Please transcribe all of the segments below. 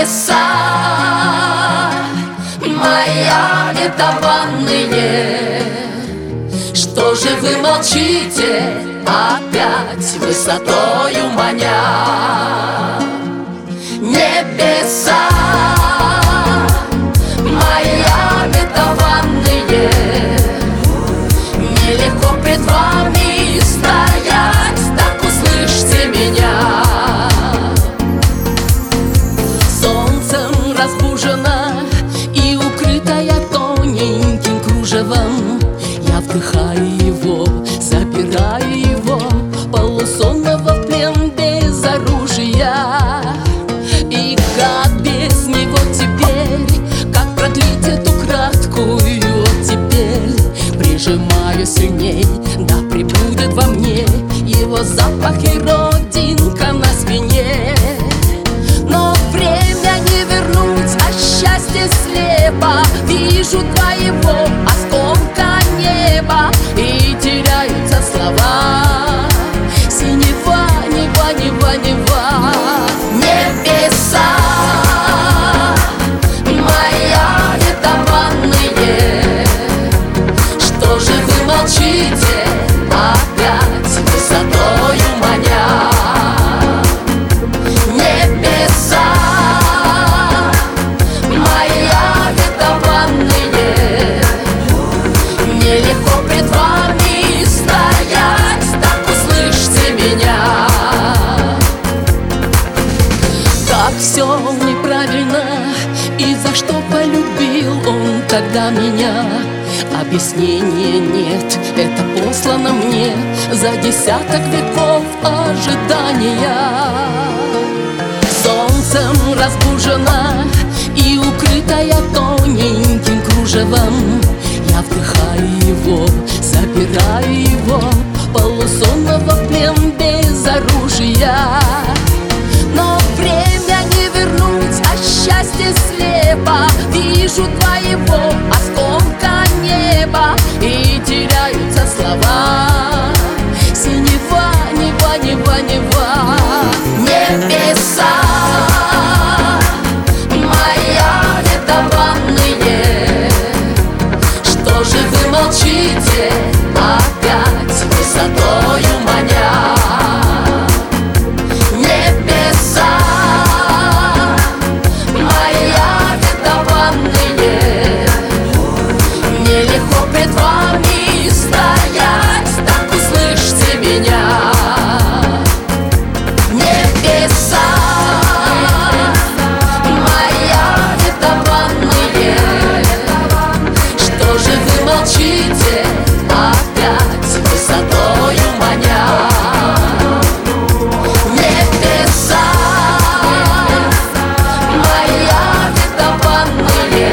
Небеса мои обетованные, что же вы молчите, опять высотою маня? Небеса мои обетованные, нелегко пред вами стоять, так услышьте меня. Солнцем разбужена и укрытая тоненьким кружевом, я вдыхаю его, забираю его, полусонного в плен без оружия. И как без него теперь, как продлить эту краткую оттепель? Прижимаю сильней, да пребудет во мне его запах и родинка на спине. Но время не вернуть, а счастье слепо. Вижу твоего осколка неба, и теряются слова. Синева, нева, нева, нева. Небеса мои обетованные, что же вы молчите, опять высотою маня? Небеса мои обетованные, нелегко пред вами стоять, так услышьте меня. Как все неправильно, и за что полюбил он тогда меня? Объяснения нет, это послано мне за десяток веков ожидания. Солнцем разбужена и укрытая тоненьким кружевом, я вдыхаю его, забираю его, полусонного в плен без оружия. Но время не вернуть, а счастье слепо. Вижу твоего осколка неба, и теряются слова. Синева, нева, нева, нева. Небеса мои обетованные, что же вы молчите, опять высотою маня? Небеса мои обетованные, нелегко пред вами стоять, так услышьте меня. Небеса мои обетованные, что же вы молчите, опять высотою маня? Небеса мои обетованные,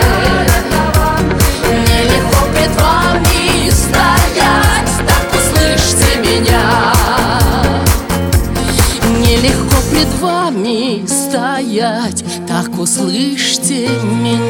нелегко пред вами стоять, так услышьте меня. Нелегко пред вами стоять, так услышьте меня.